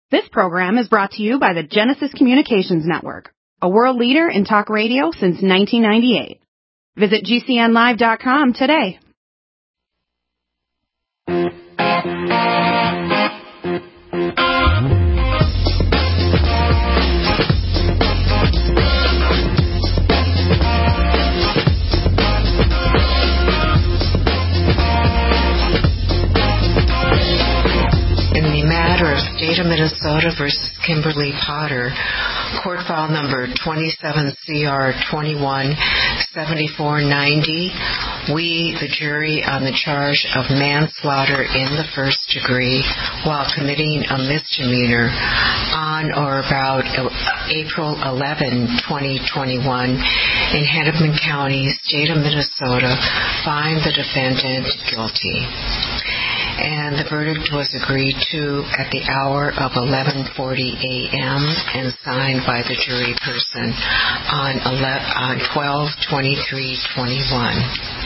This program is brought to you by the Genesis Communications Network, a world leader in talk radio since 1998. Visit GCNlive.com today. State of Minnesota versus Kimberly Potter, court file number 27CR217490. We, the jury, on the charge of manslaughter in the first degree while committing a misdemeanor on or about April 11, 2021, in Hennepin County, State of Minnesota, find the defendant guilty. And the verdict was agreed to at the hour of 11:40 a.m. and signed by the jury person on 12/23/21.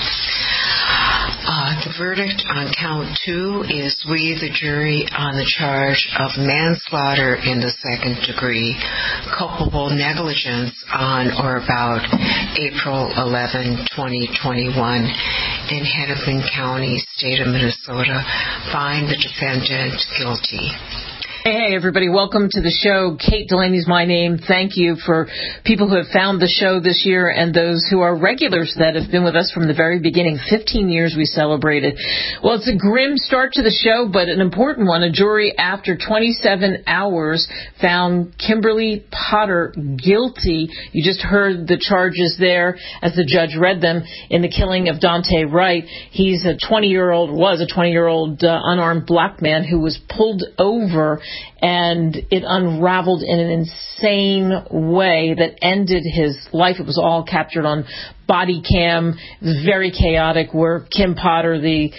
The verdict on count 2 is we, the jury, on the charge of manslaughter in the second degree, culpable negligence on or about April 11, 2021, in Hennepin County, State of Minnesota, find the defendant guilty. Hey, everybody. Welcome to the show. Kate Delaney's my name. Thank you for people who have found the show this year and those who are regulars that have been with us from the very beginning. 15 years we celebrated. Well, it's a grim start to the show, but an important one. A jury, after 27 hours, found Kimberly Potter guilty. You just heard the charges there as the judge read them in the killing of Daunte Wright. He's was a 20-year-old unarmed black man who was pulled over, and it unraveled in an insane way that ended his life. It was all captured on body cam. It was very chaotic, where Kim Potter, the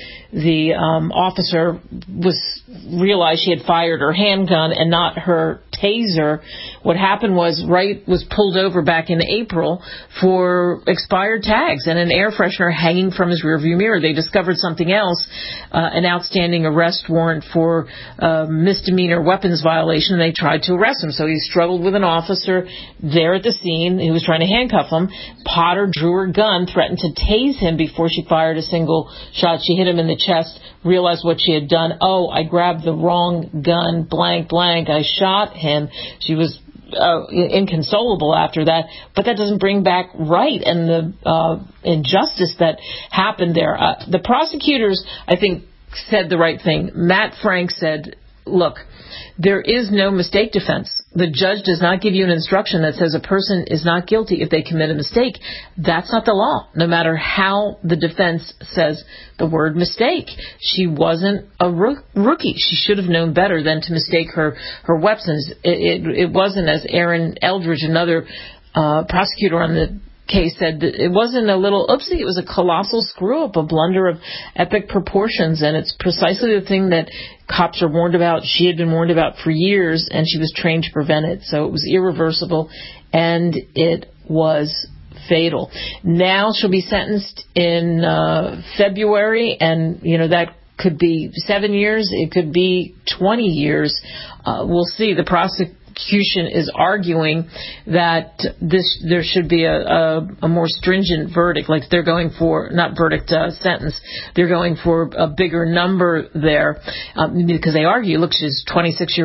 officer, realized she had fired her handgun and not her taser. What happened was Wright was pulled over back in April for expired tags and an air freshener hanging from his rearview mirror. They discovered something else, an outstanding arrest warrant for misdemeanor weapons violation. They tried to arrest him, so he struggled with an officer there at the scene. He was trying to handcuff him. Potter drew her gun, threatened to tase him before she fired a single shot. She hit him in the chest, realized what she had done. Oh, I grabbed the wrong gun, blank, blank. I shot him. She was inconsolable after that, but that doesn't bring back Wright and the injustice that happened there. The prosecutors, I think, said the right thing. Matt Frank said, look, there is no mistake defense. The judge does not give you an instruction that says a person is not guilty if they commit a mistake. That's not the law, no matter how the defense says the word mistake. She wasn't a rookie. She should have known better than to mistake her weapons. It wasn't, as Aaron Eldridge, another prosecutor on the case, said, that it wasn't a little oopsie, it was a colossal screw-up, a blunder of epic proportions, and it's precisely the thing that cops are warned about. She had been warned about for years, and she was trained to prevent it, so it was irreversible, and it was fatal. Now she'll be sentenced in February, and, that could be 7 years, it could be 20 years. We'll see. The prosecution is arguing that there should be a more stringent verdict, like they're going for, not verdict, sentence. They're going for a bigger number there, because they argue, look, she's 26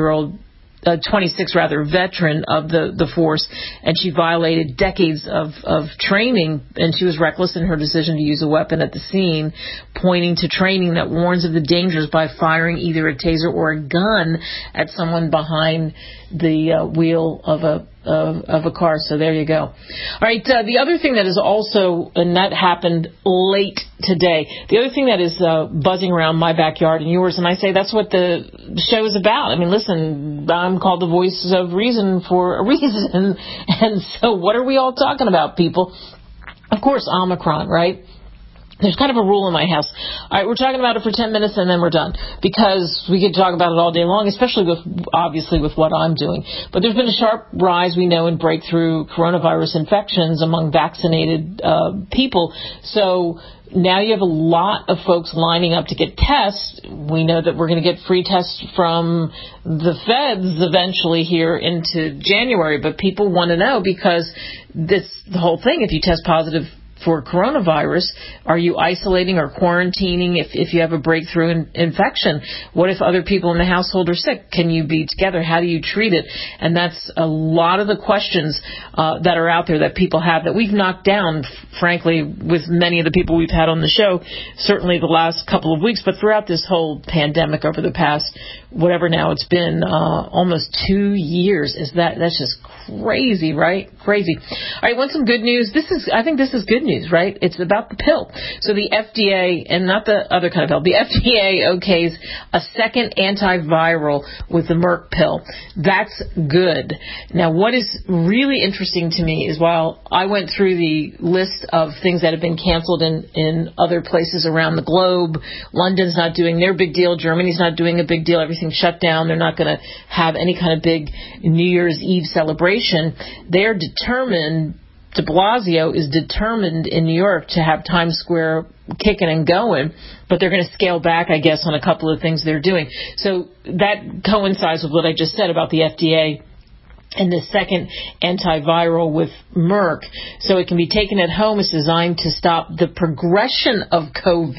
veteran of the force, and she violated decades of training, and she was reckless in her decision to use a weapon at the scene, pointing to training that warns of the dangers by firing either a taser or a gun at someone behind the wheel of a car. So there you go. All right. The other thing that is also, and that happened late today, the other thing that is buzzing around my backyard and yours, and I say that's what the show is about. I mean, listen, I'm called the voice of reason for a reason. And so what are we all talking about, people? Of course, Omicron, right? There's kind of a rule in my house. All right, we're talking about it for 10 minutes and then we're done, because we could talk about it all day long, especially obviously with what I'm doing. But there's been a sharp rise, we know, in breakthrough coronavirus infections among vaccinated people. So now you have a lot of folks lining up to get tests. We know that we're going to get free tests from the feds eventually here into January, but people want to know because the whole thing, if you test positive for coronavirus, are you isolating or quarantining if you have a breakthrough infection? What if other people in the household are sick? Can you be together? How do you treat it? And that's a lot of the questions that are out there that people have that we've knocked down, frankly, with many of the people we've had on the show, certainly the last couple of weeks, but throughout this whole pandemic over the past, whatever now it's been, almost 2 years. That's just crazy, right? Crazy. All right, want some good news? I think this is good news, right? It's about the pill. So the FDA, and not the other kind of pill, the FDA okays a second antiviral with the Merck pill. That's good. Now, what is really interesting to me is while I went through the list of things that have been canceled in other places around the globe, London's not doing their big deal, Germany's not doing a big deal, everything's shut down, they're not going to have any kind of big New Year's Eve celebration. They're determined, de Blasio is determined in New York to have Times Square kicking and going, but they're going to scale back, I guess, on a couple of things they're doing. So that coincides with what I just said about the FDA and the second antiviral with Merck. So it can be taken at home. It's designed to stop the progression of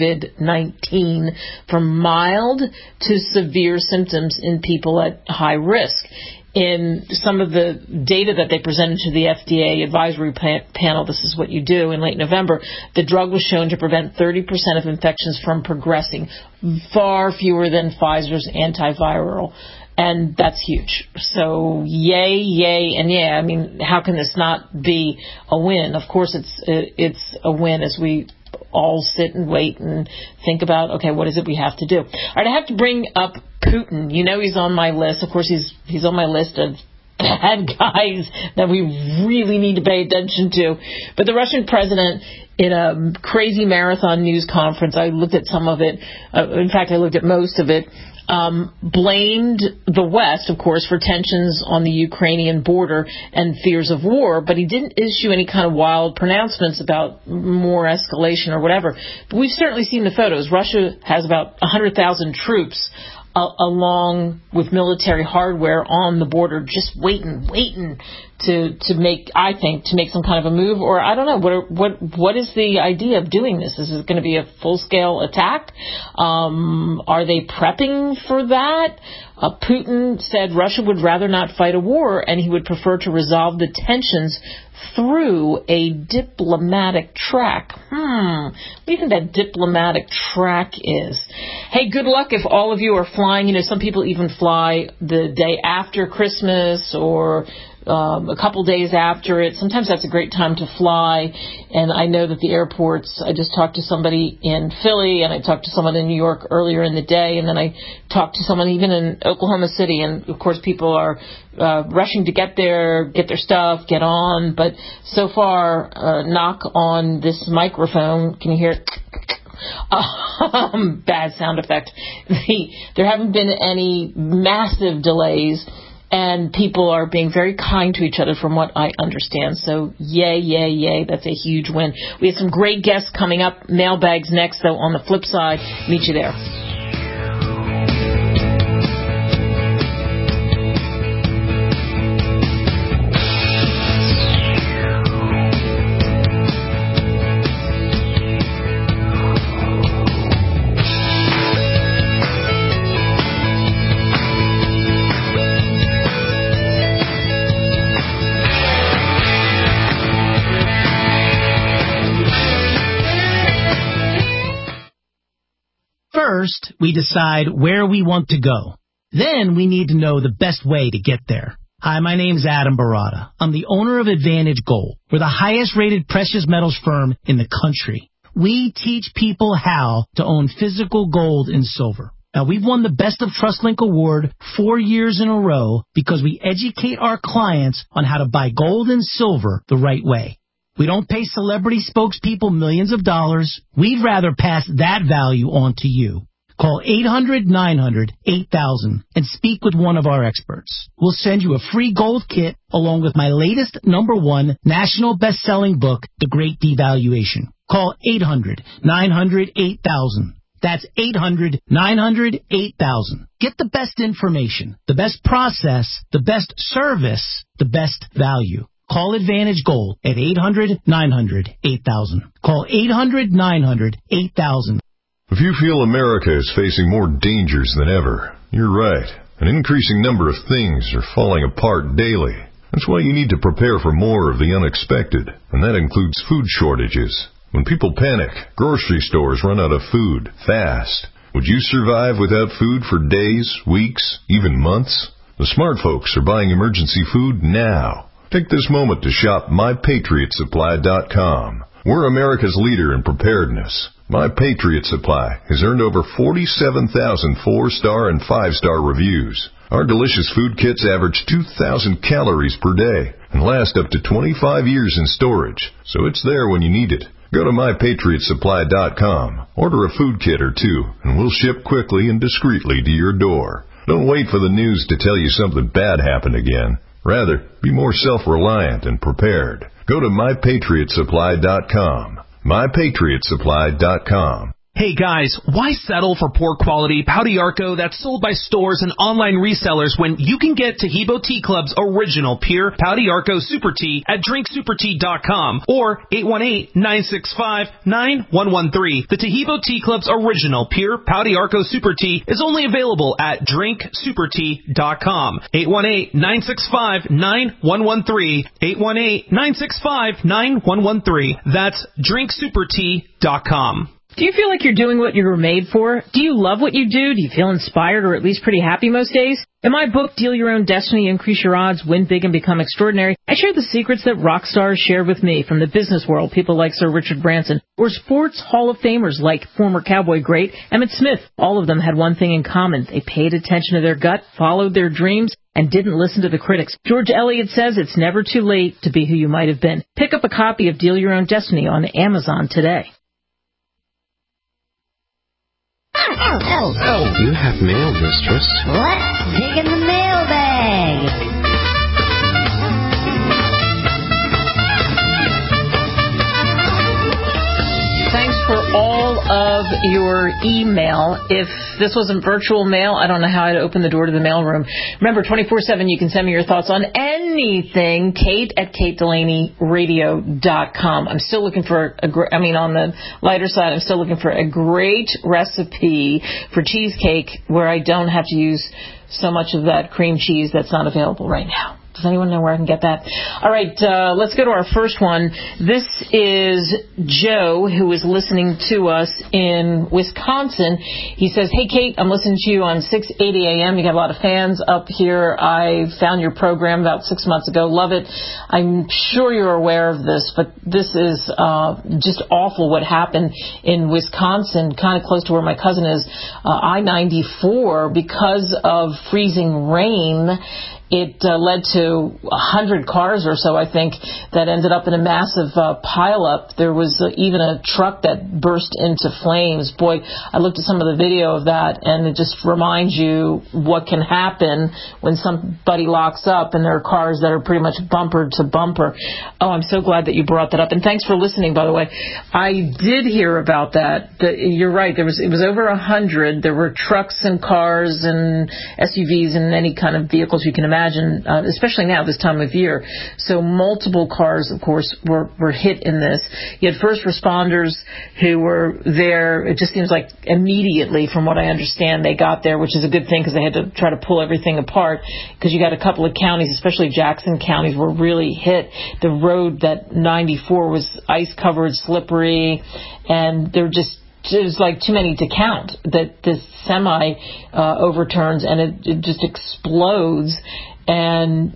COVID-19 from mild to severe symptoms in people at high risk. In some of the data that they presented to the FDA advisory panel, this is what you do, in late November, the drug was shown to prevent 30% of infections from progressing, far fewer than Pfizer's antiviral. And that's huge. So yay, and yeah. I mean, how can this not be a win? Of course it's a win as we all sit and wait and think about, okay, what is it we have to do? All right, I have to bring up Putin. You know he's on my list. Of course, he's on my list of bad guys that we really need to pay attention to. But the Russian president, in a crazy marathon news conference, I looked at some of it. In fact, I looked at most of it. Blamed the West, of course, for tensions on the Ukrainian border and fears of war, but he didn't issue any kind of wild pronouncements about more escalation or whatever. But we've certainly seen the photos. Russia has about 100,000 troops along with military hardware on the border, just waiting to make, I think, to make some kind of a move, or I don't know, what is the idea of doing this? Is it going to be a full-scale attack? Are they prepping for that? Putin said Russia would rather not fight a war, and he would prefer to resolve the tensions through a diplomatic track. What do you think that diplomatic track is? Hey, good luck if all of you are flying. You know, some people even fly the day after Christmas or a couple days after it. Sometimes that's a great time to fly. And I know that the airports, I just talked to somebody in Philly, and I talked to someone in New York earlier in the day, and then I talked to someone even in Oklahoma City. And, of course, people are rushing to get there, get their stuff, get on. But so far, knock on this microphone. Can you hear it? Bad sound effect. There haven't been any massive delays, and people are being very kind to each other from what I understand. So yay. That's a huge win. We have some great guests coming up. Mailbags next, though, on the flip side. Meet you there. First, we decide where we want to go. Then we need to know the best way to get there. Hi, my name's Adam Barada. I'm the owner of Advantage Gold. We're the highest rated precious metals firm in the country. We teach people how to own physical gold and silver. Now, we've won the Best of TrustLink Award 4 years in a row because we educate our clients on how to buy gold and silver the right way. We don't pay celebrity spokespeople millions of dollars. We'd rather pass that value on to you. Call 800-900-8000 and speak with one of our experts. We'll send you a free gold kit along with my latest #1 national best-selling book, The Great Devaluation. Call 800-900-8000. That's 800-900-8000. Get the best information, the best process, the best service, the best value. Call Advantage Gold at 800-900-8000. Call 800-900-8000. If you feel America is facing more dangers than ever, you're right. An increasing number of things are falling apart daily. That's why you need to prepare for more of the unexpected, and that includes food shortages. When people panic, grocery stores run out of food fast. Would you survive without food for days, weeks, even months? The smart folks are buying emergency food now. Take this moment to shop MyPatriotSupply.com. We're America's leader in preparedness. My Patriot Supply has earned over 47,000 4-star and 5-star reviews. Our delicious food kits average 2,000 calories per day and last up to 25 years in storage, so it's there when you need it. Go to MyPatriotSupply.com, order a food kit or two, and we'll ship quickly and discreetly to your door. Don't wait for the news to tell you something bad happened again. Rather, be more self-reliant and prepared. Go to MyPatriotSupply.com. MyPatriotSupply.com. Hey guys, why settle for poor quality Pau d'Arco that's sold by stores and online resellers when you can get Taheebo Tea Club's original pure Pau d'Arco Super Tea at drinksupertea.com or 818-965-9113. The Taheebo Tea Club's original pure Pau d'Arco Super Tea is only available at drinksupertea.com. 818-965-9113. 818-965-9113. That's drinksupertea.com. Do you feel like you're doing what you were made for? Do you love what you do? Do you feel inspired or at least pretty happy most days? In my book, Deal Your Own Destiny, Increase Your Odds, Win Big and Become Extraordinary, I share the secrets that rock stars shared with me from the business world, people like Sir Richard Branson, or sports Hall of Famers like former Cowboy great Emmitt Smith. All of them had one thing in common. They paid attention to their gut, followed their dreams, and didn't listen to the critics. George Eliot says it's never too late to be who you might have been. Pick up a copy of Deal Your Own Destiny on Amazon today. Oh, you have mail, mistress. Let's dig in the mailbag. Thanks for all of your email. If this wasn't virtual mail, I don't know how I'd open the door to the mailroom. Remember, 24/7, you can send me your thoughts on anything. Kate at KateDelaneyRadio.com. I'm still looking for on the lighter side, I'm still looking for a great recipe for cheesecake where I don't have to use so much of that cream cheese that's not available right now. Does anyone know where I can get that? All right, let's go to our first one. This is Joe, who is listening to us in Wisconsin. He says, hey, Kate, I'm listening to you on 680 a.m. You got a lot of fans up here. I found your program about 6 months ago. Love it. I'm sure you're aware of this, but this is just awful what happened in Wisconsin, kind of close to where my cousin is, I-94, because of freezing rain. It led to 100 cars or so, I think, that ended up in a massive pileup. There was even a truck that burst into flames. Boy, I looked at some of the video of that, and it just reminds you what can happen when somebody locks up and there are cars that are pretty much bumper to bumper. Oh, I'm so glad that you brought that up. And thanks for listening, by the way. I did hear about that. You're right. It was over 100. There were trucks and cars and SUVs and any kind of vehicles you can imagine. Especially now, this time of year. So multiple cars, of course, were hit in this. You had first responders who were there. It just seems like immediately, from what I understand, they got there, which is a good thing because they had to try to pull everything apart because you got a couple of counties, especially Jackson counties, were really hit. The road, that 94, was ice-covered, slippery, and there was like too many to count, that this semi overturns and it just explodes. And,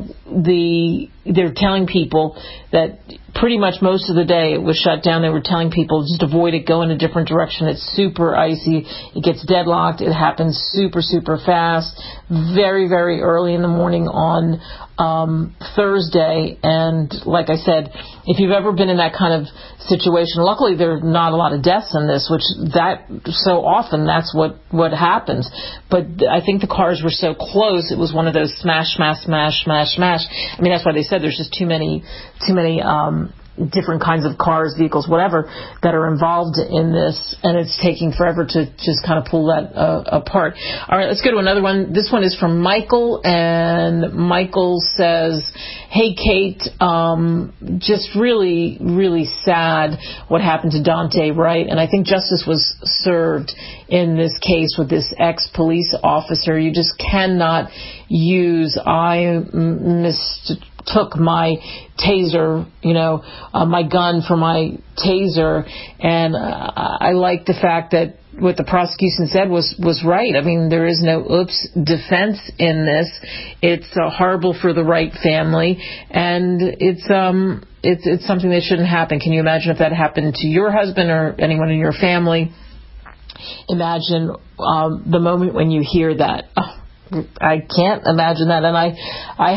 they're telling people that pretty much most of the day it was shut down. They were telling people just avoid it, go in a different direction. It's super icy. It gets deadlocked. It happens super, super fast, very, very early in the morning on Thursday. And like I said, if you've ever been in that kind of situation, luckily there are not a lot of deaths in this, so often that's what happens. But I think the cars were so close, it was one of those smash, smash, smash, smash, smash. I mean, that's why they said there's just too many different kinds of cars, vehicles, whatever, that are involved in this, and it's taking forever to just kind of pull that apart. All right, let's go to another one. This one is from Michael, and Michael says, hey, Kate, just really, really sad what happened to Daunte Wright, and I think justice was served in this case with this ex-police officer. You just cannot use, I mistook my taser, my gun for my taser, and I like the fact that what the prosecution said was right. I mean, there is no oops defense in this. It's horrible for the Wright family, and it's something that shouldn't happen. Can you imagine if that happened to your husband or anyone in your family? Imagine the moment when you hear that. I can't imagine that. And I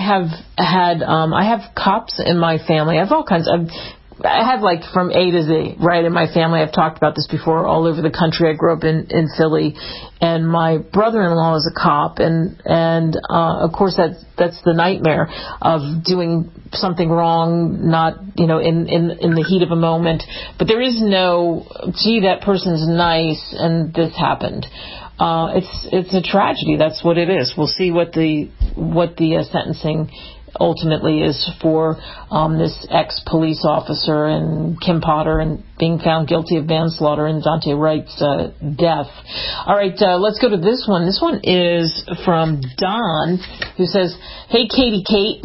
have cops in my family. I have all kinds of, I have like from A to Z, right, in my family. I've talked about this before, all over the country. I grew up in Philly, and my brother-in-law is a cop, and of course that's the nightmare of doing something wrong, not, in the heat of a moment. But there is no, gee, that person's nice and this happened. It's a tragedy. That's what it is. We'll see what the sentencing ultimately is for this ex-police officer and Kim Potter, and being found guilty of manslaughter in Daunte Wright's death. All right, let's go to this one. This one is from Don, who says, hey, Katie Kate.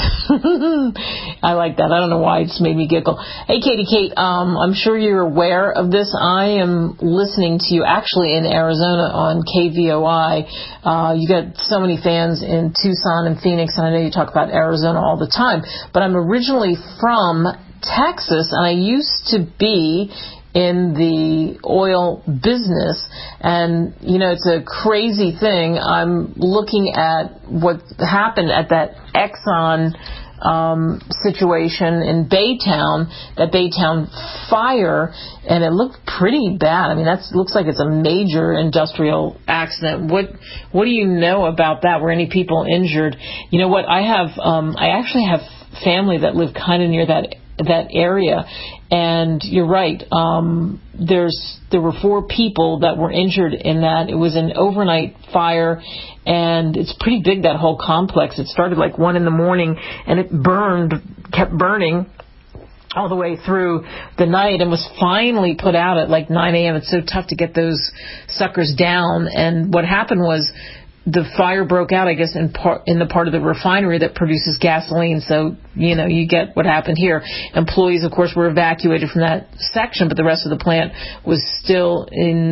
I like that. I don't know why. It just made me giggle. Hey, Katie Kate, I'm sure you're aware of this. I am listening to you actually in Arizona on KVOI. You got so many fans in Tucson and Phoenix, and I know you talk about Arizona all the time. But I'm originally from Texas, and I used to be in the oil business, and it's a crazy thing. I'm looking at what happened at that Exxon situation in Baytown, that Baytown fire, and it looked pretty bad. I mean, that looks like it's a major industrial accident. What do you know about that? Were any people injured? You know what? I actually have family that live kind of near that area, and you're right. There were 4 people that were injured in that. It was an overnight fire, and it's pretty big, that whole complex. It started like 1 a.m, and it kept burning all the way through the night, and was finally put out at like 9 a.m. It's so tough to get those suckers down. And what happened was, the fire broke out, I guess, in the part of the refinery that produces gasoline. So, you get what happened here. Employees, of course, were evacuated from that section, but the rest of the plant was still in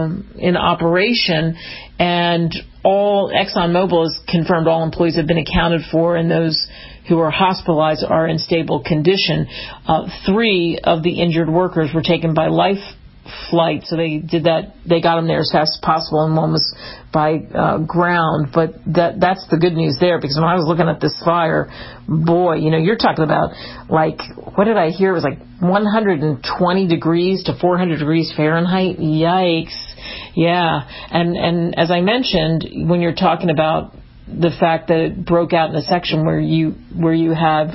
operation. And ExxonMobil has confirmed all employees have been accounted for, and those who are hospitalized are in stable condition. 3 of the injured workers were taken by life flight, so they did that. They got them there as fast as possible, and one was by ground. But that's the good news there, because when I was looking at this fire, boy, you're talking about, like, what did I hear? It was like 120 degrees to 400 degrees Fahrenheit. Yikes. Yeah. And as I mentioned, when you're talking about the fact that it broke out in a section where you have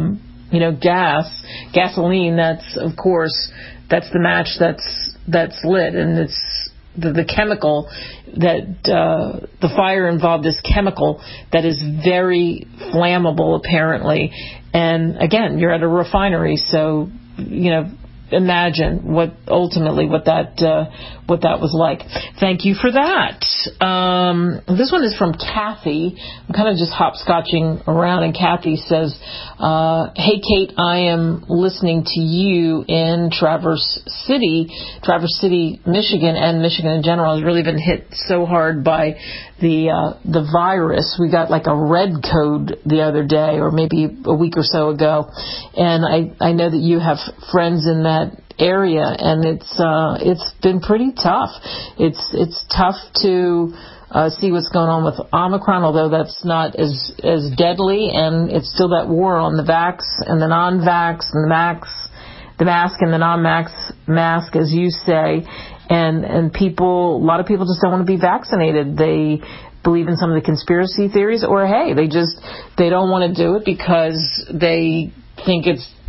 gasoline, that's, of course, that's the match that's lit, and it's the chemical that the fire involved, this chemical that is very flammable, apparently. And again, you're at a refinery, so imagine what that was like. Thank you for that. This one is from Kathy. I'm kind of just hopscotching around, and Kathy says, hey, Kate, I am listening to you in Traverse City, Michigan, and Michigan in general has really been hit so hard by the virus. We got like a red code the other day, or maybe a week or so ago, and I know that you have friends in that area, and it's been pretty tough. It's tough to see what's going on with Omicron, although that's not as deadly, and it's still that war on the vax and the non-vax, and the mask and the non-mask, as you say, and a lot of people just don't want to be vaccinated. They believe in some of the conspiracy theories, or hey, they don't want to do it because they think it's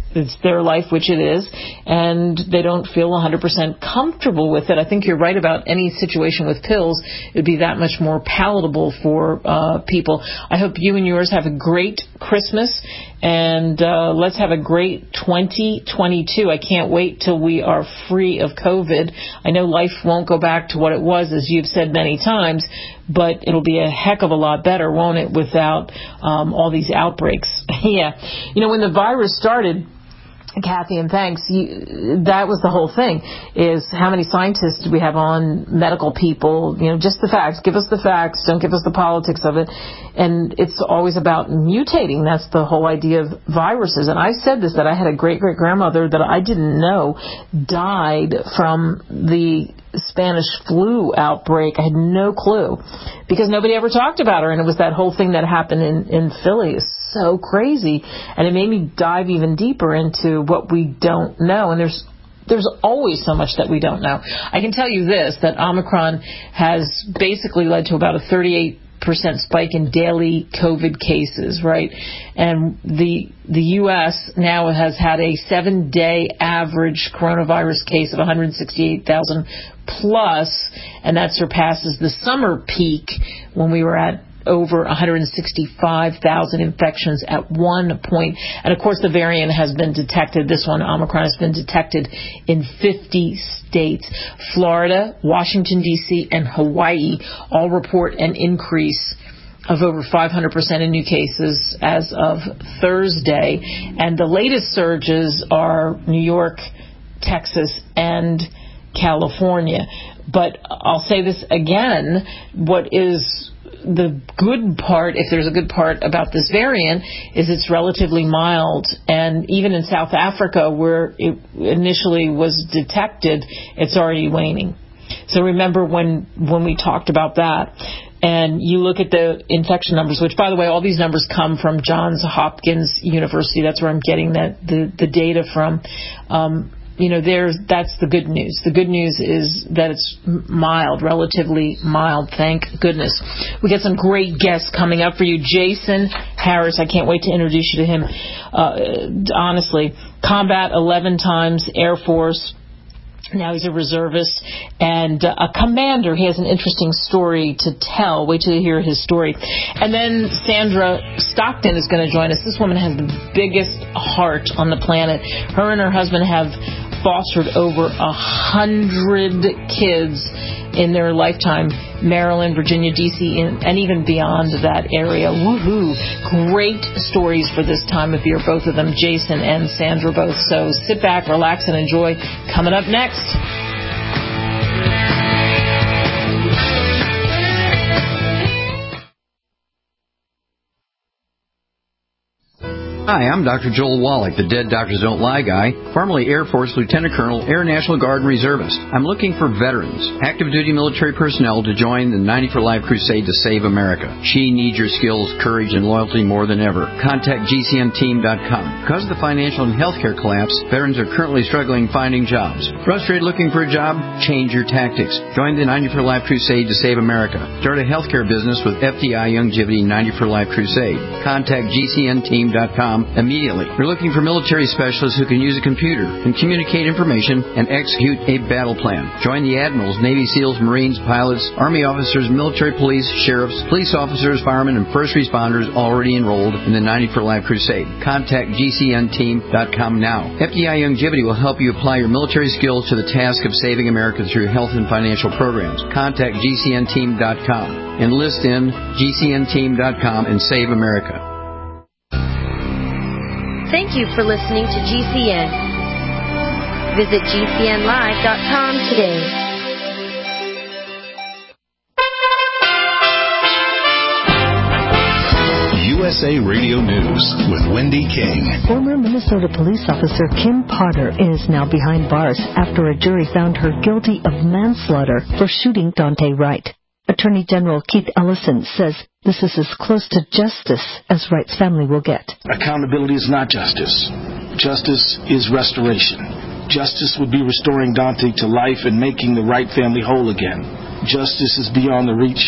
it's their life, which it is, and they don't feel 100% comfortable with it. I think you're right about any situation with pills. It would be that much more palatable for people. I hope you and yours have a great Christmas, and let's have a great 2022. I can't wait till we are free of COVID. I know life won't go back to what it was, as you've said many times, but it'll be a heck of a lot better, won't it, without all these outbreaks. Yeah. When the virus started, Kathy, and thanks, that was the whole thing, is how many scientists do we have on, medical people, just the facts. Give us the facts, don't give us the politics of it. And it's always about mutating. That's the whole idea of viruses. And I said this, that I had a great-great-grandmother that I didn't know died from the Spanish flu outbreak. I had no clue because nobody ever talked about her, and it was that whole thing that happened in Philly. It's so crazy, and it made me dive even deeper into what we don't know, and there's always so much that we don't know. I can tell you this, that Omicron has basically led to about a 38% spike in daily COVID cases, right? And the U.S. now has had a 7-day average coronavirus case of 168,000 plus, and that surpasses the summer peak when we were at over 165,000 infections at one point. And, of course, the variant has been detected. This one, Omicron, has been detected in 50 states. Florida, Washington, D.C., and Hawaii all report an increase of over 500% in new cases as of Thursday. And the latest surges are New York, Texas, and California. But I'll say this again, what is the good part, if there's a good part about this variant, is it's relatively mild. And even in South Africa, where it initially was detected, it's already waning. So remember when we talked about that. And you look at the infection numbers, which, by the way, all these numbers come from Johns Hopkins University. That's where I'm getting the data from. That's the good news. The good news is that it's mild, relatively mild, thank goodness. We got some great guests coming up for you. Jason Harris, I can't wait to introduce you to him. Honestly, combat 11 times, Air Force. Now he's a reservist and a commander. He has an interesting story to tell. Wait till you hear his story. And then Sandra Stockton is going to join us. This woman has the biggest heart on the planet. Her and her husband have fostered over 100 kids in their lifetime. Maryland, Virginia, D.C., and even beyond that area. Woohoo! Great stories for this time of year, both of them, Jason and Sandra both. So sit back, relax, and enjoy. Coming up next. Hi, I'm Dr. Joel Wallach, the Dead Doctors Don't Lie guy, formerly Air Force Lieutenant Colonel, Air National Guard and Reservist. I'm looking for veterans, active duty military personnel to join the 90 for Life crusade to save America. She needs your skills, courage, and loyalty more than ever. Contact GCNteam.com. Because of the financial and healthcare collapse, veterans are currently struggling finding jobs. Frustrated looking for a job? Change your tactics. Join the 90 for Life crusade to save America. Start a healthcare business with FDI Youngevity 90 for Life crusade. Contact GCNteam.com immediately. We're looking for military specialists who can use a computer and communicate information and execute a battle plan. Join the admirals, Navy SEALs, Marines, pilots, Army officers, military police, sheriffs, police officers, firemen, and first responders already enrolled in the 90 for Life crusade. Contact GCNteam.com now. FDI Youngevity will help you apply your military skills to the task of saving America through health and financial programs. Contact GCNteam.com. Enlist in GCNteam.com and save America. Thank you for listening to GCN. Visit GCNlive.com today. USA Radio News with Wendy King. Former Minnesota police officer Kim Potter is now behind bars after a jury found her guilty of manslaughter for shooting Daunte Wright. Attorney General Keith Ellison says this is as close to justice as Wright's family will get. Accountability is not justice. Justice is restoration. Justice would be restoring Daunte to life and making the Wright family whole again. Justice is beyond the reach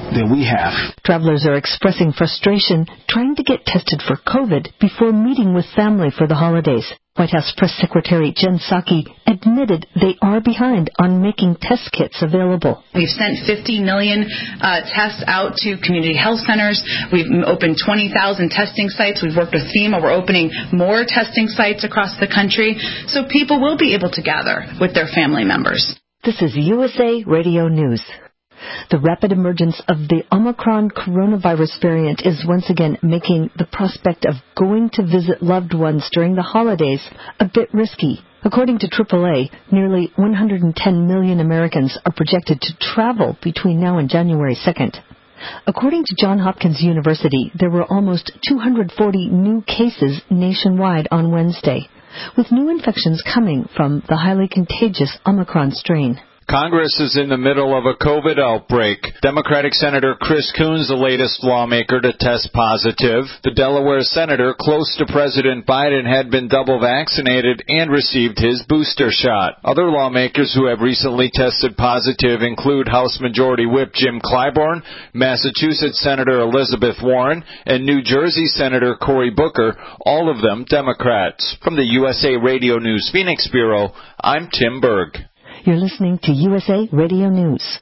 than we have. Travelers are expressing frustration trying to get tested for COVID before meeting with family for the holidays. White House Press Secretary Jen Psaki admitted they are behind on making test kits available. We've sent 50 million tests out to community health centers. We've opened 20,000 testing sites. We've worked with FEMA. We're opening more testing sites across the country. So people will be able to gather with their family members. This is USA Radio News. The rapid emergence of the Omicron coronavirus variant is once again making the prospect of going to visit loved ones during the holidays a bit risky. According to AAA, nearly 110 million Americans are projected to travel between now and January 2nd. According to Johns Hopkins University, there were almost 240 new cases nationwide on Wednesday, with new infections coming from the highly contagious Omicron strain. Congress is in the middle of a COVID outbreak. Democratic Senator Chris Coons, the latest lawmaker to test positive. The Delaware senator close to President Biden had been double vaccinated and received his booster shot. Other lawmakers who have recently tested positive include House Majority Whip Jim Clyburn, Massachusetts Senator Elizabeth Warren, and New Jersey Senator Cory Booker, all of them Democrats. From the USA Radio News Phoenix Bureau, I'm Tim Berg. You're listening to USA Radio News.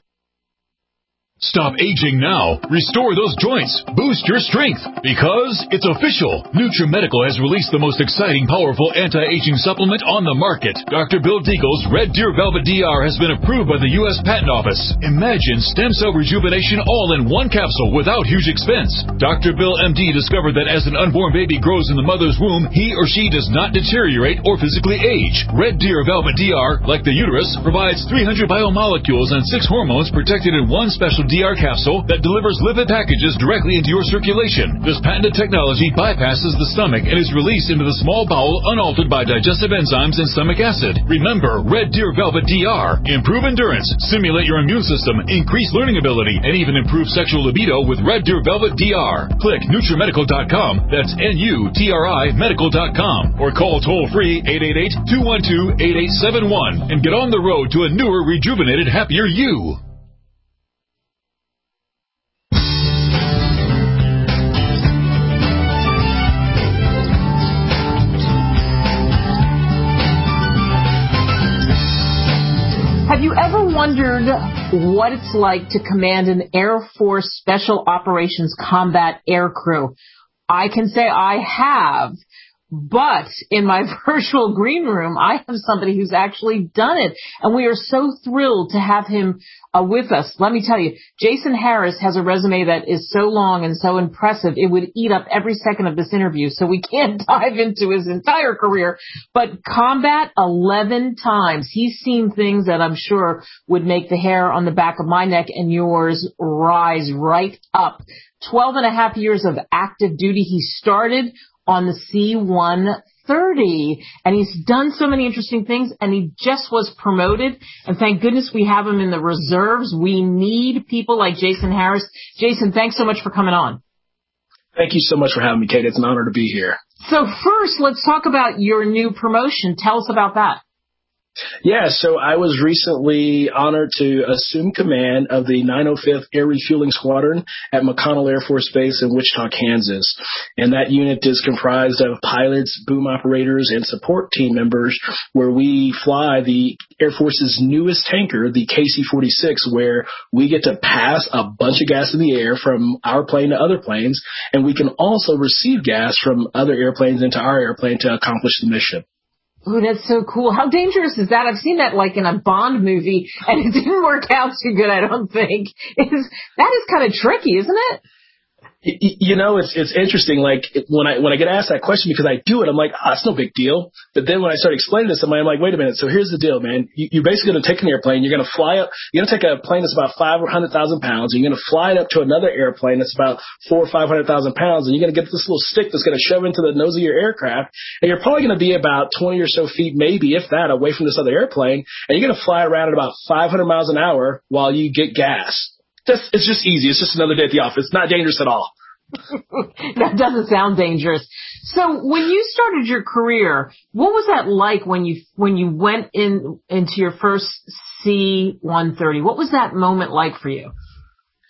Stop aging now. Restore those joints. Boost your strength. Because it's official. NutriMedical has released the most exciting, powerful anti-aging supplement on the market. Dr. Bill Deagle's Red Deer Velvet DR has been approved by the U.S. Patent Office. Imagine stem cell rejuvenation all in one capsule without huge expense. Dr. Bill MD discovered that as an unborn baby grows in the mother's womb, he or she does not deteriorate or physically age. Red Deer Velvet DR, like the uterus, provides 300 biomolecules and 6 hormones protected in one special DR capsule that delivers lipid packages directly into your circulation. This patented technology bypasses the stomach and is released into the small bowel unaltered by digestive enzymes and stomach acid. Remember, Red Deer Velvet DR. Improve endurance, stimulate your immune system, increase learning ability, and even improve sexual libido with Red Deer Velvet DR. Click NutriMedical.com, that's NUTRI Medical.com, or call toll-free 888-212-8871 and get on the road to a newer, rejuvenated, happier you. Have you ever wondered what it's like to command an Air Force Special Operations Combat Air Crew? I can say I have, but in my virtual green room, I have somebody who's actually done it, and we are so thrilled to have him with us. Let me tell you, Jason Harris has a resume that is so long and so impressive, it would eat up every second of this interview, so we can't dive into his entire career. But combat 11 times. He's seen things that I'm sure would make the hair on the back of my neck and yours rise right up. 12 and a half years of active duty. He started on the C-130, and he's done so many interesting things, and he just was promoted, and thank goodness we have him in the reserves. We need people like Jason Harris. Jason, thanks so much for coming on. Thank you so much for having me, Kate. It's an honor to be here. So first, let's talk about your new promotion. Tell us about that. Yeah, so I was recently honored to assume command of the 905th Air Refueling Squadron at McConnell Air Force Base in Wichita, Kansas. And that unit is comprised of pilots, boom operators, and support team members, where we fly the Air Force's newest tanker, the KC-46, where we get to pass a bunch of gas in the air from our plane to other planes, and we can also receive gas from other airplanes into our airplane to accomplish the mission. Oh, that's so cool. How dangerous is that? I've seen that like in a Bond movie, and it didn't work out too good, I don't think. That is kind of tricky, isn't it? You know, it's interesting. Like when I get asked that question, because I do it, I'm like, it's no big deal. But then when I start explaining this, I'm like, wait a minute. So here's the deal, man. You're basically going to take an airplane. You're going to fly up. You're going to take a plane that's about 500,000 pounds. And you're going to fly it up to another airplane that's about 400,000 or 500,000 pounds. And you're going to get this little stick that's going to shove into the nose of your aircraft. And you're probably going to be about 20 or so feet, maybe if that, away from this other airplane. And you're going to fly around at about 500 miles an hour while you get gas. It's just easy. It's just another day at the office. It's not dangerous at all. That doesn't sound dangerous. So when you started your career, what was that like when you went into your first C-130? What was that moment like for you?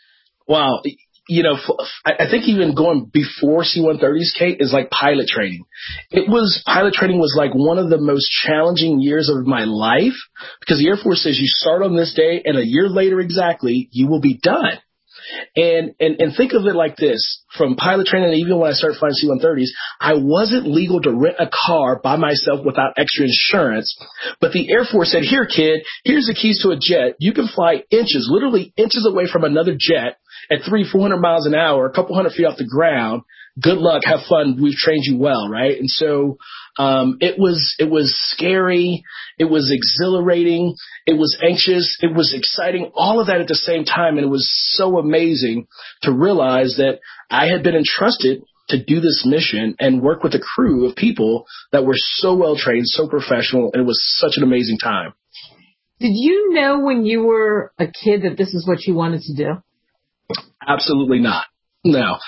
Wow. You know, I think even going before C-130s, Kate, is like pilot training. Pilot training was like one of the most challenging years of my life because the Air Force says you start on this day and a year later exactly, you will be done. And think of it like this, from pilot training, and even when I started flying C-130s, I wasn't legal to rent a car by myself without extra insurance. But the Air Force said, here, kid, here's the keys to a jet. You can fly inches, literally inches away from another jet at 300-400 miles an hour, a couple hundred feet off the ground. Good luck. Have fun. We've trained you well. Right. And so, it was scary. It was exhilarating. It was anxious. It was exciting. All of that at the same time. And it was so amazing to realize that I had been entrusted to do this mission and work with a crew of people that were so well trained, so professional. And it was such an amazing time. Did you know when you were a kid that this is what you wanted to do? Absolutely not. No.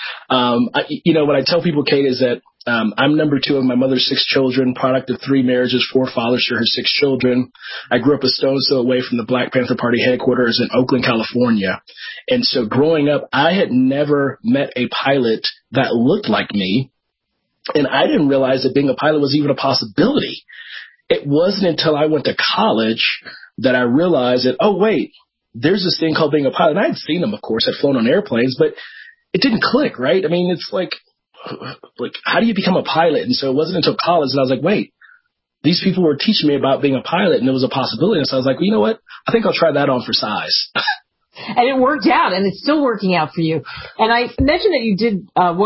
What I tell people, Kate, is that I'm number 2 of my mother's 6 children, product of 3 marriages, 4 fathers to her 6 children. I grew up a stone's throw away from the Black Panther Party headquarters in Oakland, California. And so growing up, I had never met a pilot that looked like me. And I didn't realize that being a pilot was even a possibility. It wasn't until I went to college that I realized that, oh, wait, there's this thing called being a pilot. And I had seen them, of course. I'd flown on airplanes, but it didn't click, right? I mean, it's like, how do you become a pilot? And so it wasn't until college that I was like, wait, these people were teaching me about being a pilot, and it was a possibility. And so I was like, well, you know what? I think I'll try that on for size. And it worked out, and it's still working out for you. And I mentioned that you did,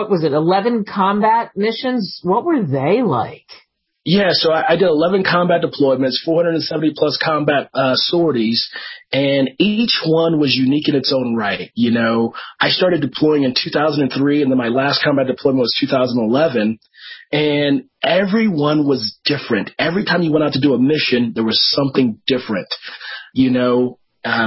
11 combat missions. What were they like? Yeah, so I did 11 combat deployments, 470 plus combat sorties, and each one was unique in its own right. You know, I started deploying in 2003, and then my last combat deployment was 2011, and everyone was different. Every time you went out to do a mission, there was something different. You know,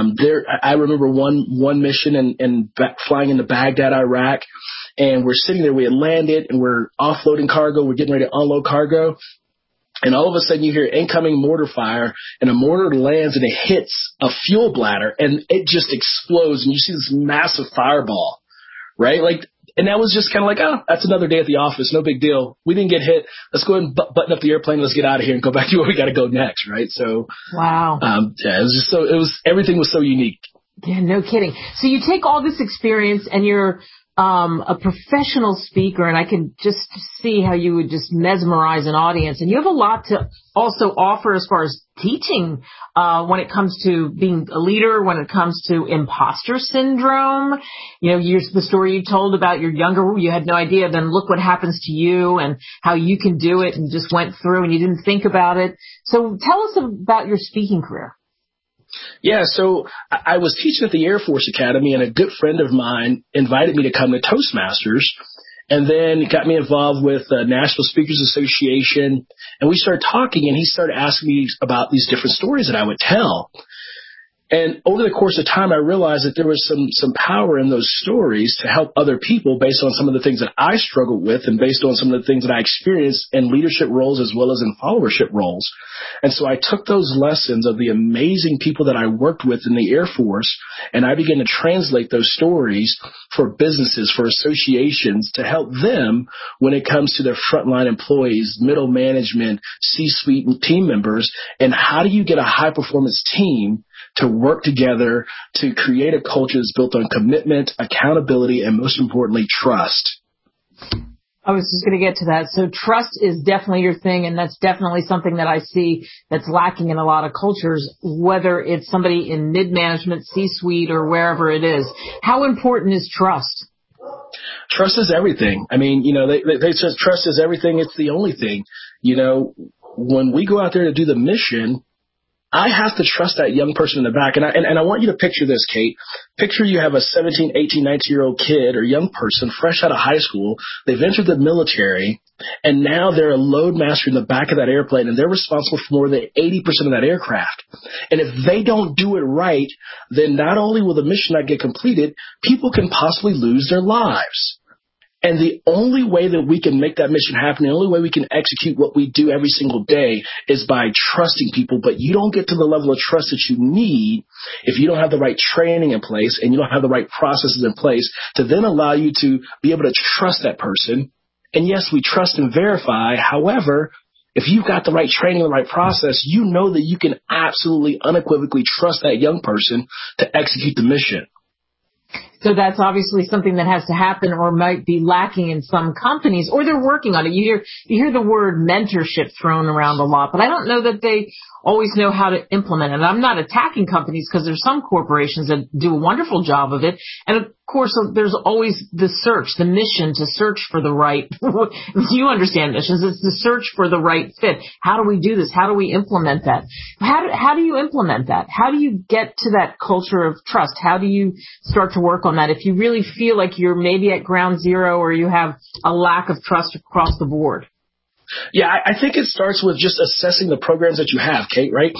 I remember one mission and flying into Baghdad, Iraq, and we're sitting there. We had landed, and we're offloading cargo. We're getting ready to unload cargo. And all of a sudden you hear incoming mortar fire, and a mortar lands and it hits a fuel bladder, and it just explodes, and you see this massive fireball, right? Like, and that was just kind of like, oh, that's another day at the office, no big deal. We didn't get hit. Let's go ahead and button up the airplane. Let's get out of here and go back to where we got to go next, right? So, wow, yeah, everything was so unique. Yeah, no kidding. So you take all this experience, and you're a professional speaker, and I can just see how you would just mesmerize an audience. And you have a lot to also offer as far as teaching when it comes to being a leader, when it comes to imposter syndrome. You know, the story you told about you had no idea, then look what happens to you and how you can do it, and just went through and you didn't think about it. So tell us about your speaking career. Yeah, so I was teaching at the Air Force Academy, and a good friend of mine invited me to come to Toastmasters, and then got me involved with the National Speakers Association, and we started talking, and he started asking me about these different stories that I would tell. And over the course of time, I realized that there was some power in those stories to help other people based on some of the things that I struggled with, and based on some of the things that I experienced in leadership roles as well as in followership roles. And so I took those lessons of the amazing people that I worked with in the Air Force, and I began to translate those stories for businesses, for associations, to help them when it comes to their frontline employees, middle management, C-suite team members, and how do you get a high-performance team to work together to create a culture that's built on commitment, accountability, and most importantly, trust. I was just going to get to that. So trust is definitely your thing, and that's definitely something that I see that's lacking in a lot of cultures, whether it's somebody in mid-management, C-suite, or wherever it is. How important is trust? Trust is everything. I mean, you know, they say trust is everything. It's the only thing. You know, when we go out there to do the mission, I have to trust that young person in the back. And I want you to picture this, Kate. Picture you have a 17, 18, 19-year-old kid or young person fresh out of high school. They've entered the military, and now they're a load master in the back of that airplane, and they're responsible for more than 80% of that aircraft. And if they don't do it right, then not only will the mission not get completed, people can possibly lose their lives. And the only way that we can make that mission happen, the only way we can execute what we do every single day is by trusting people. But you don't get to the level of trust that you need if you don't have the right training in place and you don't have the right processes in place to then allow you to be able to trust that person. And yes, we trust and verify. However, if you've got the right training, the right process, you know that you can absolutely unequivocally trust that young person to execute the mission. So that's obviously something that has to happen or might be lacking in some companies, or they're working on it. You hear the word mentorship thrown around a lot, but I don't know that they always know how to implement it. And I'm not attacking companies because there's some corporations that do a wonderful job of it. And of course, there's always the search, the mission to search for the right, you understand missions, it's the search for the right fit. How do we do this? How do we implement that? How do you implement that? How do you get to that culture of trust? How do you start to work on that if you really feel like you're maybe at ground zero or you have a lack of trust across the board? Yeah, I think it starts with just assessing the programs that you have, Kate, right?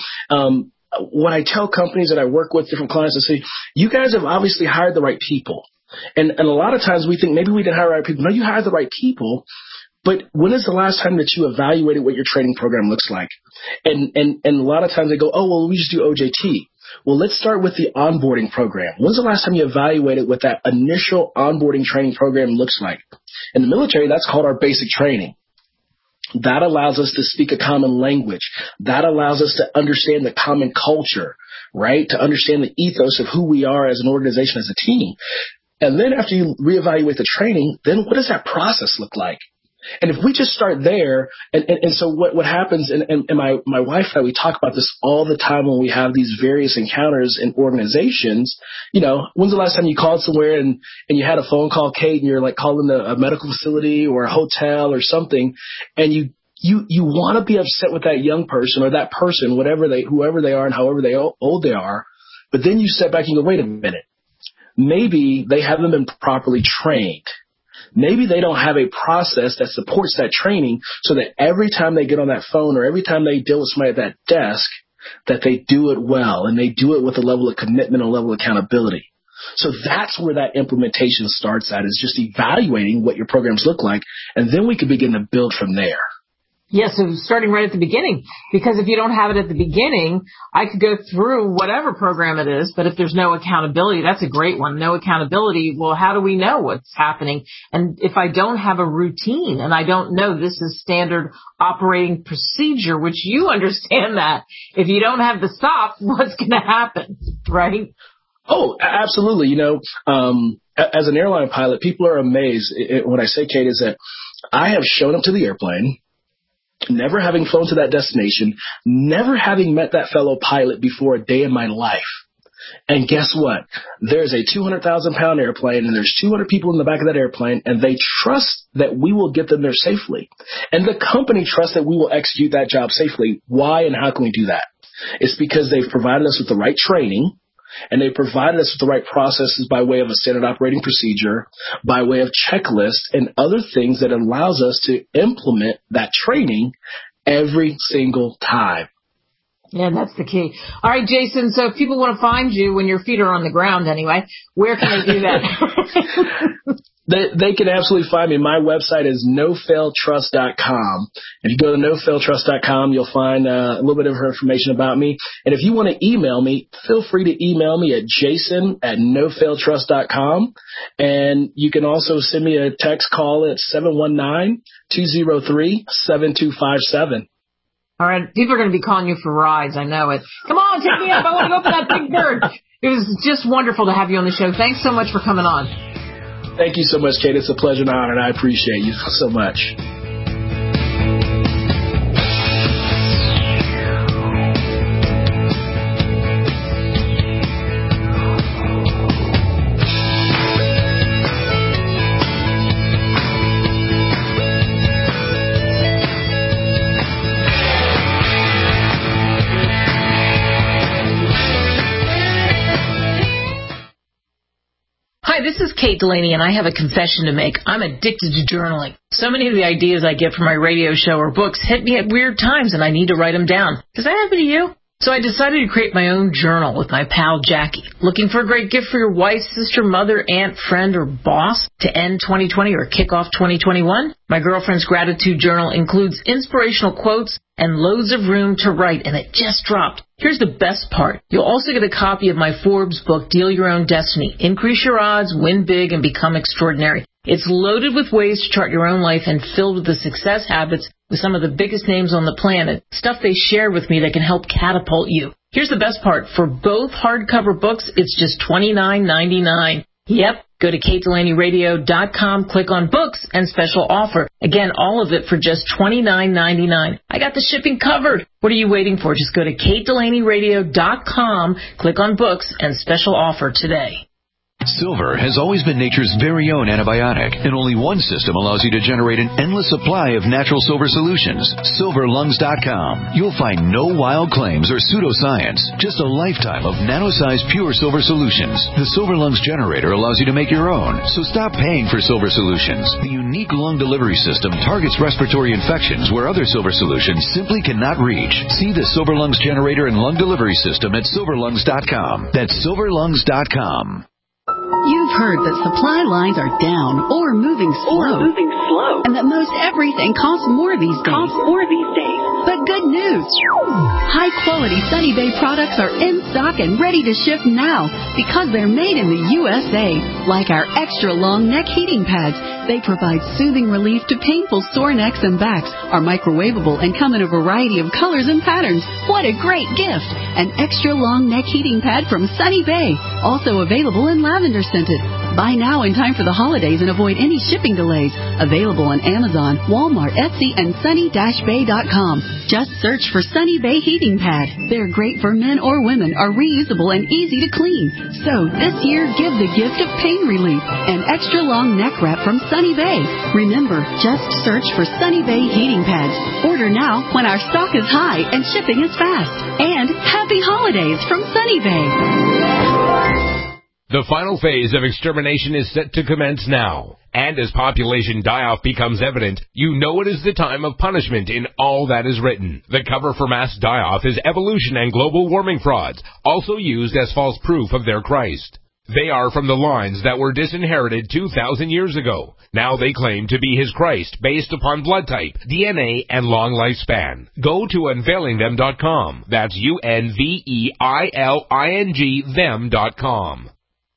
When I tell companies that I work with, different clients, I say, you guys have obviously hired the right people. And a lot of times we think maybe we didn't hire the right people. No, you hired the right people. But when is the last time that you evaluated what your training program looks like? And a lot of times they go, oh, well, we just do OJT. Well, let's start with the onboarding program. When's the last time you evaluated what that initial onboarding training program looks like? In the military, that's called our basic training. That allows us to speak a common language. That allows us to understand the common culture, right? To understand the ethos of who we are as an organization, as a team. And then after you reevaluate the training, then what does that process look like? And if we just start there, and so what happens, and my wife and I, we talk about this all the time when we have these various encounters in organizations. You know, when's the last time you called somewhere and you had a phone call, Kate, and you're like calling a medical facility or a hotel or something, and you want to be upset with that young person or that person, whoever they are and however old they are, but then you step back and you go, wait a minute, maybe they haven't been properly trained. Maybe they don't have a process that supports that training so that every time they get on that phone or every time they deal with somebody at that desk, that they do it well and they do it with a level of commitment, a level of accountability. So that's where that implementation starts at, is just evaluating what your programs look like, and then we can begin to build from there. Yeah, so starting right at the beginning, because if you don't have it at the beginning, I could go through whatever program it is, but if there's no accountability, that's a great one. No accountability, well, how do we know what's happening? And if I don't have a routine and I don't know this is standard operating procedure, which you understand that, if you don't have the stop, what's going to happen, right? Oh, absolutely. You know, as an airline pilot, people are amazed. What I say, Kate, is that I have shown up to the airplane, never having flown to that destination, never having met that fellow pilot before a day in my life. And guess what? There's a 200,000-pound airplane, and there's 200 people in the back of that airplane, and they trust that we will get them there safely. And the company trusts that we will execute that job safely. Why and how can we do that? It's because they've provided us with the right training, and they provided us with the right processes by way of a standard operating procedure, by way of checklists and other things that allows us to implement that training every single time. Yeah, that's the key. All right, Jason, so if people want to find you when your feet are on the ground anyway, where can they do that? They can absolutely find me. My website is nofailtrust.com. If you go to nofailtrust.com, you'll find a little bit of information about me. And if you want to email me, feel free to email me at jason@nofailtrust.com. And you can also send me a text call at 719-203-7257. All right, people are going to be calling you for rides. I know it. Come on, take me up. I want to go for that big bird. It was just wonderful to have you on the show. Thanks so much for coming on. Thank you so much, Kate. It's a pleasure and honor, and I appreciate you so much. Hi, this is Kate Delaney, and I have a confession to make. I'm addicted to journaling. So many of the ideas I get from my radio show or books hit me at weird times, and I need to write them down. Does that happen to you? So I decided to create my own journal with my pal Jackie. Looking for a great gift for your wife, sister, mother, aunt, friend, or boss to end 2020 or kick off 2021? My girlfriend's gratitude journal includes inspirational quotes and loads of room to write, and it just dropped. Here's the best part. You'll also get a copy of my Forbes book, Deal Your Own Destiny. Increase your odds, win big, and become extraordinary. It's loaded with ways to chart your own life and filled with the success habits with some of the biggest names on the planet, stuff they share with me that can help catapult you. Here's the best part. For both hardcover books, it's just $29.99. Yep. Go to KateDelaneyRadio.com, click on books, and special offer. Again, all of it for just $29.99. I got the shipping covered. What are you waiting for? Just go to KateDelaneyRadio.com, click on books, and special offer today. Silver has always been nature's very own antibiotic, and only one system allows you to generate an endless supply of natural silver solutions. SilverLungs.com. You'll find no wild claims or pseudoscience, just a lifetime of nano-sized pure silver solutions. The Silver Lungs generator allows you to make your own, so stop paying for silver solutions. The unique lung delivery system targets respiratory infections where other silver solutions simply cannot reach. See the Silver Lungs generator and lung delivery system at SilverLungs.com. That's SilverLungs.com. You've heard that supply lines are down or moving slow. And that most everything costs more these days. But good news. High-quality Sunny Bay products are in stock and ready to ship now because they're made in the USA. Like our extra-long neck heating pads. They provide soothing relief to painful sore necks and backs, are microwavable, and come in a variety of colors and patterns. What a great gift! An extra-long neck heating pad from Sunny Bay. Also available in lavender scented. Buy now in time for the holidays and avoid any shipping delays. Available on Amazon, Walmart, Etsy, and sunny-bay.com. Just search for Sunny Bay Heating Pad. They're great for men or women, are reusable and easy to clean. So this year, give the gift of pain relief. An extra long neck wrap from Sunny Bay. Remember, just search for Sunny Bay Heating Pads. Order now when our stock is high and shipping is fast. And happy holidays from Sunny Bay. The final phase of extermination is set to commence now. And as population die-off becomes evident, you know it is the time of punishment in all that is written. The cover for mass die-off is evolution and global warming frauds, also used as false proof of their Christ. They are from the lines that were disinherited 2,000 years ago. Now they claim to be his Christ based upon blood type, DNA, and long lifespan. Go to unveilingthem.com. That's UNVEILING them.com.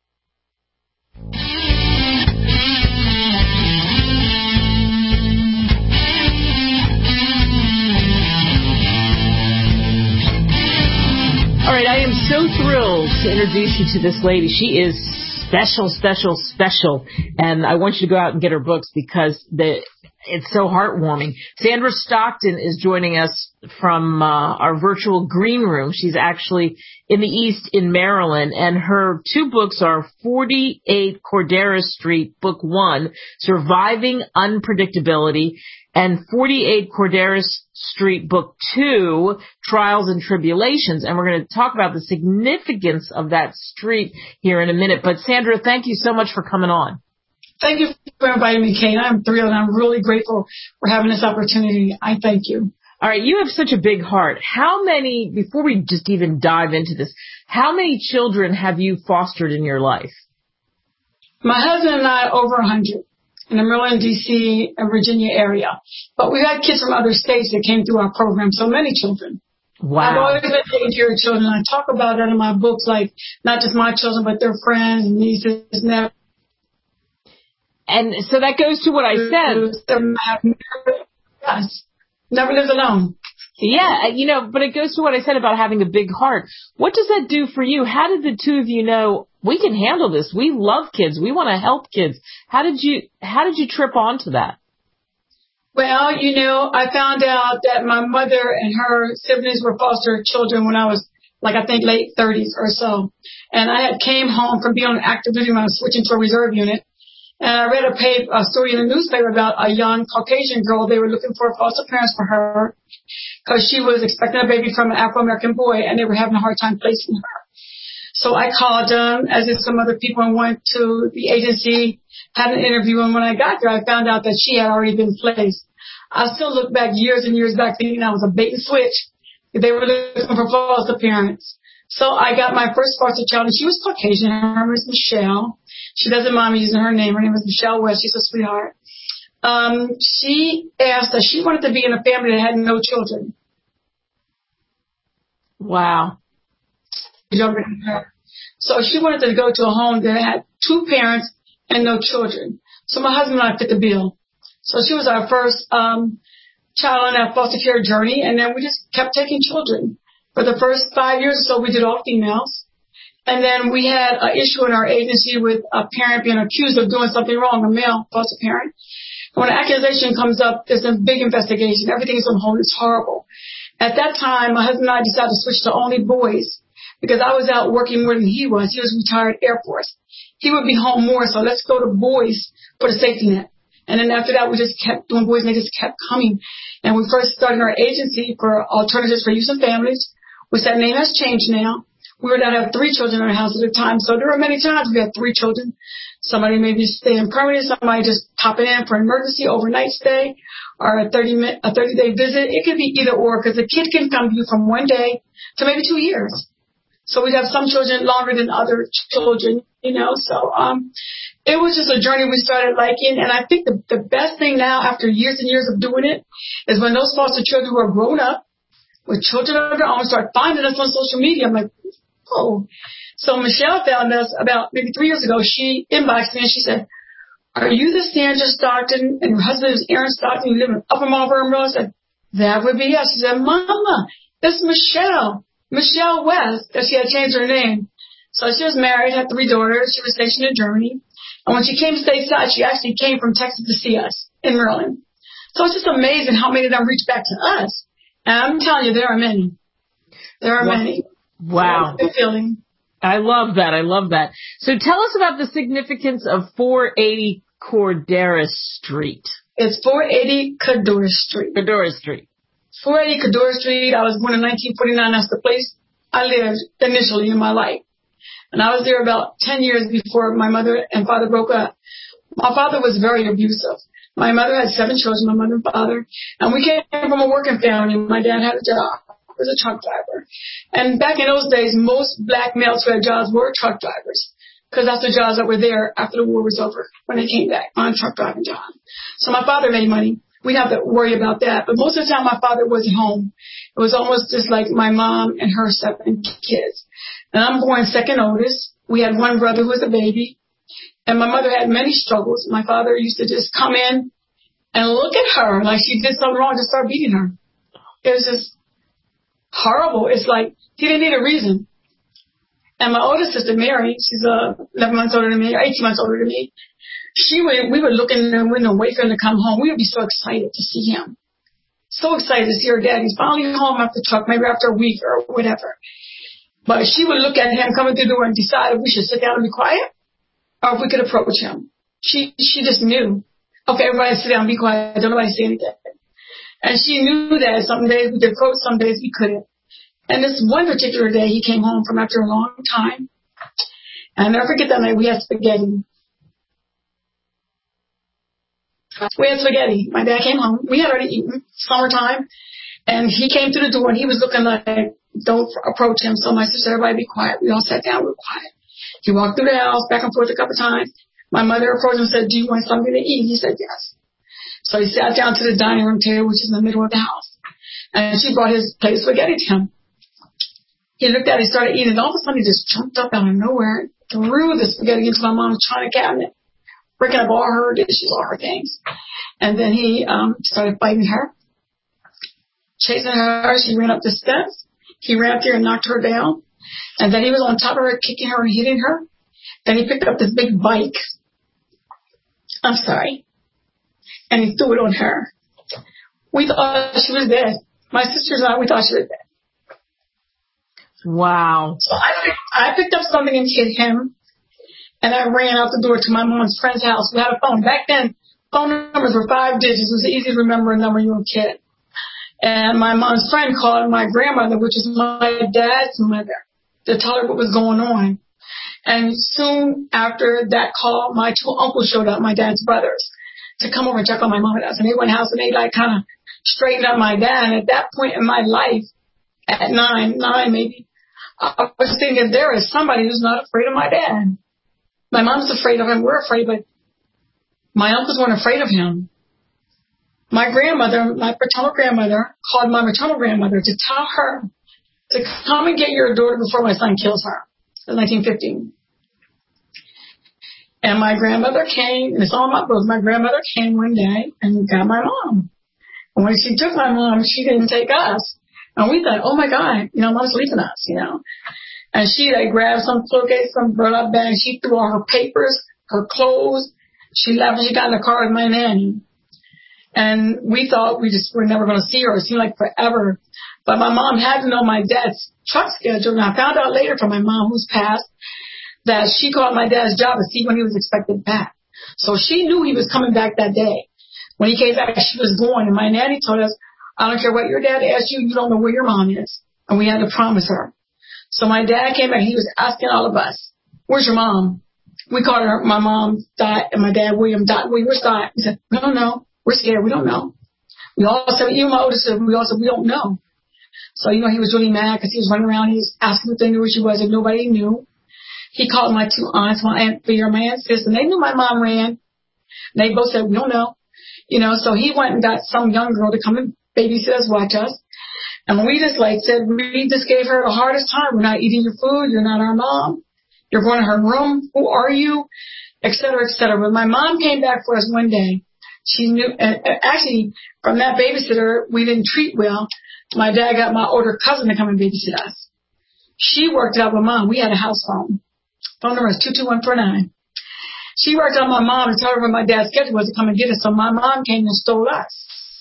All right, I am so thrilled to introduce you to this lady. She is special, and I want you to go out and get her books because it's so heartwarming. Sandra Stockton is joining us from our virtual green room. She's actually in the East in Maryland, and her two books are 48 Cordera Street, Book 1, Surviving Unpredictability, and 48 Cordera Street, Book 2, Trials and Tribulations. And we're going to talk about the significance of that street here in a minute. But Sandra, thank you so much for coming on. Thank you for inviting me, Kate. I'm thrilled, and I'm really grateful for having this opportunity. I thank you. All right, you have such a big heart. How many, before we just even dive into this, how many children have you fostered in your life? My husband and I, over 100. In the Maryland, D.C., and Virginia area. But we had kids from other states that came through our program, so many children. Wow. I've always been taking care of children. I talk about that in my books, like not just my children, but their friends, nieces, nephews. And so that goes to what I said. Yes. Never lives alone. Yeah, but it goes to what I said about having a big heart. What does that do for you? How did the two of you know we can handle this? We love kids. We want to help kids. How did you trip onto that? Well, I found out that my mother and her siblings were foster children when I was I think late 30s or so. And I had came home from being on active duty when I was switching to a reserve unit. And I read a story in the newspaper about a young Caucasian girl. They were looking for foster parents for her because she was expecting a baby from an Afro-American boy, and they were having a hard time placing her. So I called them, as did some other people, and went to the agency, had an interview, and when I got there, I found out that she had already been placed. I still look back years and years back thinking I was a bait and switch, They were looking for foster parents. So I got my first foster child, and she was Caucasian. Her name was Michelle. She doesn't mind me using her name. Her name was Michelle West. She's a sweetheart. She asked that she wanted to be in a family that had no children. Wow. Younger than her. So she wanted to go to a home that had 2 parents and no children. So my husband and I fit the bill. So she was our first child on that foster care journey, and then we just kept taking children. For the first 5 years or so, we did all females. And then we had an issue in our agency with a parent being accused of doing something wrong, a male foster parent. When an accusation comes up, there's a big investigation. Everything is on hold. It's horrible. At that time, my husband and I decided to switch to only boys because I was out working more than he was. He was retired Air Force. He would be home more, so let's go to boys for the safety net. And then after that, we just kept doing boys, and they just kept coming. And we first started our agency for Alternatives for Youth and Families, which that name has changed now. We were allowed to have 3 children in our house at a time, so there were many times we had 3 children. Somebody maybe staying permanent, somebody just popping in for an emergency, overnight stay, or a 30-day visit. It could be either or, because a kid can come to you from 1 day to maybe 2 years. So we'd have some children longer than other children, you know. So it was just a journey we started liking. And I think the best thing now, after years and years of doing it, is when those foster children who are grown up with children of their own start finding us on social media. I'm like, oh. So Michelle found us about maybe 3 years ago. She inboxed me and she said, "Are you the Sandra Stockton? And her husband is Aaron Stockton. You live in Upper Marlboro." I said, "That would be us." She said, "Mama, it's Michelle West," because she had changed her name. So she was married, had 3 daughters. She was stationed in Germany. And when she came stateside, she actually came from Texas to see us in Maryland. So it's just amazing how many of them reach back to us. And I'm telling you, there are many. There are many. Wow. Good feeling. I love that. I love that. So tell us about the significance of 480 Cordera Street. It's 480 Cordera Street. Cordera Street. 480 Cordera Street. I was born in 1949. That's the place I lived initially in my life. And I was there about 10 years before my mother and father broke up. My father was very abusive. My mother had 7 children, my mother and father. And we came from a working family. My dad had a job. He was a truck driver. And back in those days, most black males who had jobs were truck drivers, because that's the jobs that were there after the war was over, when they came back on a truck driving job. So my father made money. We didn't have to worry about that. But most of the time, my father wasn't home. It was almost just like my mom and her 7 kids. And I'm born second oldest. We had 1 brother who was a baby. And my mother had many struggles. My father used to just come in and look at her like she did something wrong, to start beating her. It was just horrible. It's like he didn't need a reason. And my older sister, Mary, she's 11 months older than me, 18 months older than me. We would look in the window and wait for him to come home. We would be so excited to see him. So excited to see her dad. He's finally home after the truck, maybe after a week or whatever. But she would look at him coming through the door and decide if we should sit down and be quiet or if we could approach him. She just knew. Okay, everybody sit down, be quiet. Don't nobody say anything. And she knew that some days we could approach, some days we couldn't. And this one particular day, he came home from after a long time. And I'll never forget that night we had spaghetti. My dad came home. We had already eaten, summertime. And he came through the door and he was looking like, don't approach him. So my sister, everybody be quiet. We all sat down, we were quiet. He walked through the house back and forth a couple times. My mother approached him and said, "Do you want something to eat?" He said, "Yes." So he sat down to the dining room table, which is in the middle of the house. And she brought his plate of spaghetti to him. He looked at it, he started eating, and all of a sudden he just jumped up out of nowhere, threw the spaghetti into my mom's china cabinet, breaking up all her dishes, all her things. And then he started biting her, chasing her. She ran up the steps. He ran up there and knocked her down. And then he was on top of her, kicking her and hitting her. Then he picked up this big bike. And he threw it on her. We thought she was dead. My sisters and I, we thought she was dead. Wow. So I picked up something and hit him. And I ran out the door to my mom's friend's house who had a phone. Back then, phone numbers were 5 digits. It was easy to remember a number you were a kid. And my mom's friend called my grandmother, which is my dad's mother, to tell her what was going on. And soon after that call, my 2 uncles showed up, my dad's brothers, to come over and check on my mom and us. And they went in the house and they kind of straightened up my dad. And at that point in my life, at 9 maybe, I was thinking there is somebody who's not afraid of my dad. My mom's afraid of him. We're afraid, but my uncles weren't afraid of him. My grandmother, my paternal grandmother, called my maternal grandmother to tell her to come and get your daughter before my son kills her. It was 1915. And my grandmother came, and it's all in my book. My grandmother came one day and got my mom. And when she took my mom, she didn't take us. And we thought, oh my God, mom's leaving us, And she grabbed some suitcase, some burlap bag. She threw all her papers, her clothes. She left and she got in the car with my nanny. And we thought we were never going to see her. It seemed like forever. But my mom had to know my dad's truck schedule. And I found out later from my mom, who's passed, that she called my dad's job to see when he was expected back. So she knew he was coming back that day. When he came back, she was going. And my nanny told us, I don't care what your dad asked you, you don't know where your mom is. And we had to promise her. So my dad came back. He was asking all of us, where's your mom? We called her, my mom, Dot, and my dad, William, Dot. Where's Dot? We said, we don't know. We're scared. We don't know. We all said, even my oldest said, we all said, we don't know. So, he was really mad because he was running around. He was asking if they knew where she was, and nobody knew. He called my two aunts, my aunt Vera, my aunt Sis, and they knew my mom ran. And they both said, we don't know. So he went and got some young girl to come and babysit us, watch us. And we just said, we just gave her the hardest time. We're not eating your food. You're not our mom. You're going to her room. Who are you? Et cetera, et cetera. But my mom came back for us one day. She knew, actually, from that babysitter, we didn't treat well. My dad got my older cousin to come and babysit us. She worked out with Mom. We had a house phone. Phone number is 22149. She worked out my mom and told her when my dad's schedule was to come and get us. So my mom came and stole us.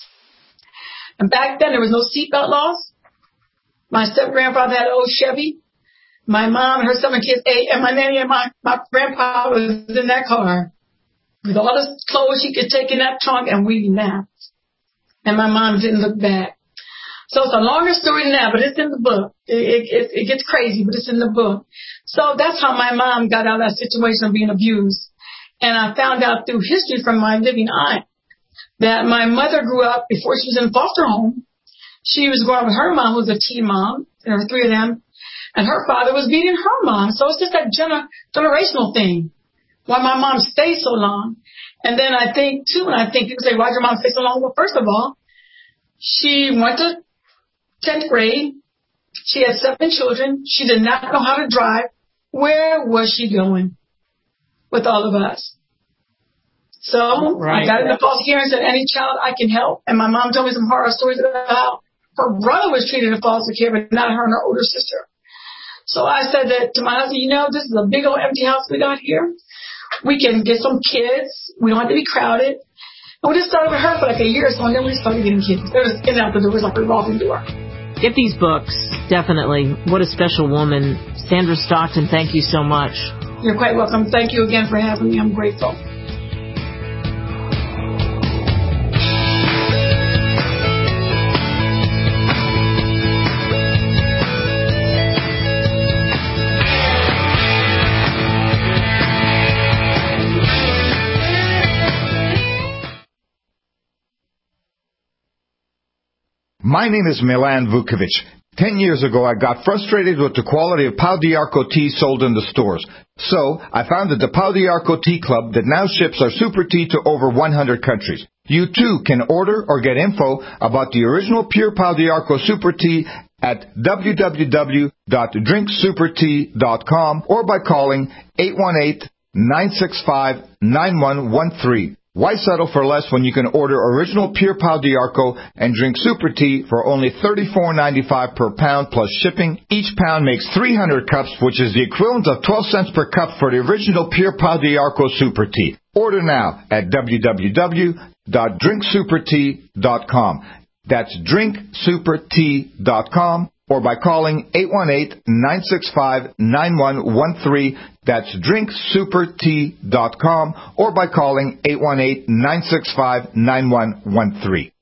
And back then, there was no seatbelt laws. My step-grandfather had an old Chevy. My mom and her 7 kids ate, and my nanny and my grandpa was in that car with all the clothes she could take in that trunk, and we napped. And my mom didn't look back. So it's a longer story than that, but it's in the book. It gets crazy, but it's in the book. So that's how my mom got out of that situation of being abused. And I found out through history from my living aunt that my mother grew up before she was in foster home. She was growing up with her mom, who was a teen mom. There were 3 of them. And her father was beating her mom. So it's just that generational thing. Why my mom stayed so long. And then I think, too, when I think people say, why did your mom stay so long? Well, first of all, she went to 10th grade. She had 7 children. She did not know how to drive. Where was she going with all of us? So I got into foster care and said, any child I can help. And my mom told me some horror stories about how her brother was treated in foster care, but not her and her older sister. So I said that to my husband, this is a big old empty house we got here. We can get some kids. We don't have to be crowded. And we just started with her for a year or so, and then we started getting kids. They were just in and out the door. It was like a revolving door. Get these books, definitely. What a special woman. Sandra Stockton, thank you so much. You're quite welcome. Thank you again for having me. I'm grateful. My name is Milan Vukovic. 10 years ago, I got frustrated with the quality of Pau d'Arco tea sold in the stores. So, I founded the Pau d'Arco Tea Club that now ships our super tea to over 100 countries. You too can order or get info about the original pure Pau d'Arco super tea at www.drinksupertea.com or by calling 818-965-9113. Why settle for less when you can order original pure Pau d'Arco and drink super tea for only $34.95 per pound plus shipping? Each pound makes 300 cups, which is the equivalent of 12 cents per cup for the original pure Pau d'Arco super tea. Order now at www.drinksupertea.com. That's drinksupertea.com or by calling 818-965-9113. That's drinksupertea.com or by calling 818-965-9113.